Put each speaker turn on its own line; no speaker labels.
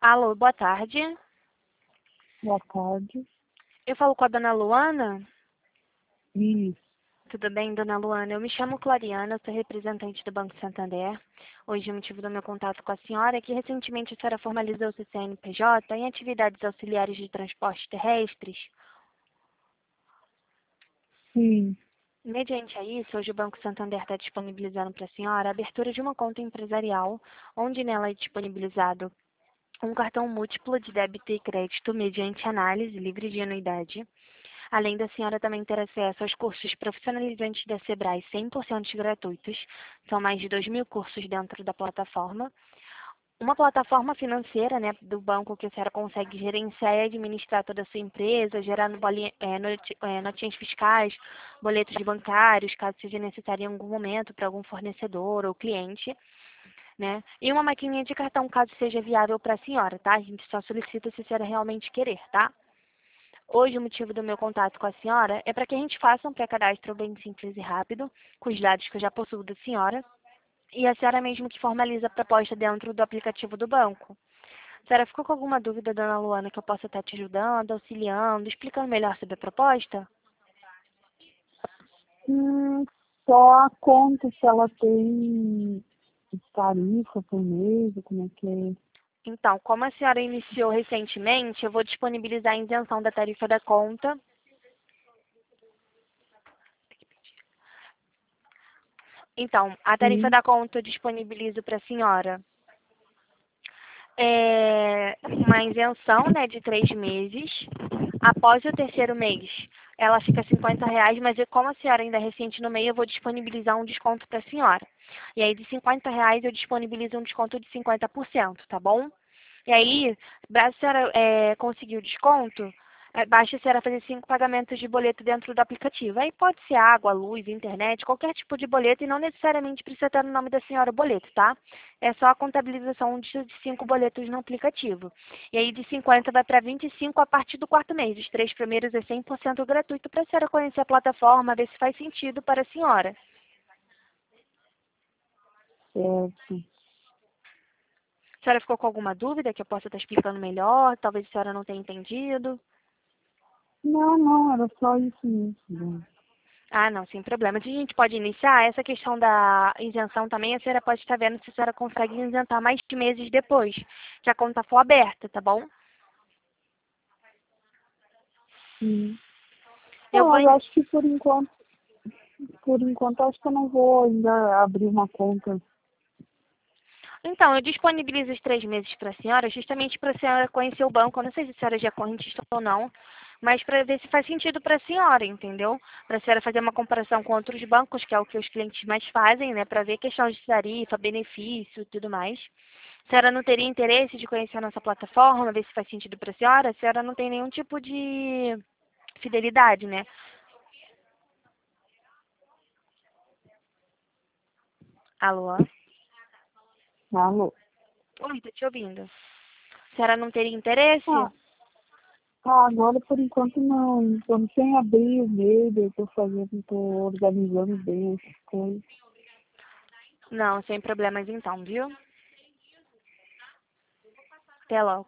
Alô, boa tarde.
Boa tarde.
Eu falo com a dona Luana.
Isso,
Tudo bem, dona Luana? Eu me chamo Clariana, sou representante do Banco Santander. Hoje o motivo do meu contato com a senhora é que recentemente a senhora formalizou seu CNPJ em atividades auxiliares de transportes terrestres.
sim.
Mediante a isso, hoje o Banco Santander está disponibilizando para a senhora a abertura de uma conta empresarial, onde nela é disponibilizado um cartão múltiplo de débito e crédito mediante análise livre de anuidade. Além da senhora também ter acesso aos cursos profissionalizantes da Sebrae 100% gratuitos, são mais de 2.000 cursos dentro da plataforma. Uma plataforma financeira, né, do banco que a senhora consegue gerenciar e administrar toda a sua empresa, gerar notinhas fiscais, boletos bancários, caso seja necessário em algum momento para algum fornecedor ou cliente, né? E uma maquininha de cartão, caso seja viável para a senhora, tá? A gente só solicita se a senhora realmente querer, tá? Hoje, o motivo do meu contato com a senhora é para que a gente faça um pré-cadastro bem simples e rápido, com os dados que eu já possuo da senhora, e a senhora mesmo que formaliza a proposta dentro do aplicativo do banco. A senhora ficou com alguma dúvida, dona Luana, que eu possa estar te ajudando, auxiliando, explicando melhor sobre a proposta?
Hum, Só a conta se ela tem tarifa por mês, como é que é?
Então, como a senhora iniciou recentemente, eu vou disponibilizar a isenção da tarifa da conta. Então, a tarifa
Sim,
da conta eu disponibilizo para a senhora uma isenção, né, de 3 meses. Após o terceiro mês, ela fica R$ 50, mas como a senhora ainda é recente no meio, eu vou disponibilizar um desconto para a senhora. E aí, de R$ 50 eu disponibilizo um desconto de 50%, tá bom? E aí, para a senhora conseguir o desconto, basta a senhora fazer 5 pagamentos de boleto dentro do aplicativo. Aí pode ser água, luz, internet, qualquer tipo de boleto e não necessariamente precisa estar no nome da senhora o boleto, tá? É só a contabilização de 5 boletos no aplicativo. E aí de 50 vai para 25 a partir do quarto mês. Os 3 primeiros é 100% gratuito para a senhora conhecer a plataforma, ver se faz sentido para a senhora.
certo.
A senhora ficou com alguma dúvida que eu possa estar explicando melhor? Talvez a senhora não tenha entendido.
Não, não, era só isso mesmo.
Ah, não, sem problema. A gente pode iniciar. Essa questão da isenção também, a senhora pode estar vendo se a senhora consegue isentar mais de meses depois, que a conta for aberta, tá bom?
Sim.
Eu
Não,
vou.
eu acho que por enquanto, acho que eu não vou ainda abrir uma conta.
Então, eu disponibilizo os 3 meses para a senhora, justamente para a senhora conhecer o banco. Eu não sei se a senhora já é correntista ou não, mas para ver se faz sentido para a senhora, entendeu? Para a senhora fazer uma comparação com outros bancos, que é o que os clientes mais fazem, né? Para ver questão de tarifa, benefício e tudo mais. A senhora não teria interesse de conhecer a nossa plataforma, ver se faz sentido para a senhora? A senhora não tem nenhum tipo de fidelidade, né? Alô?
Alô?
Oi, tô te ouvindo. A senhora não teria interesse?
Ah, agora por enquanto não. Estou sem abrir o meio, eu estou fazendo, estou organizando bem essas coisas.
Não, sem problemas então, viu? Até logo.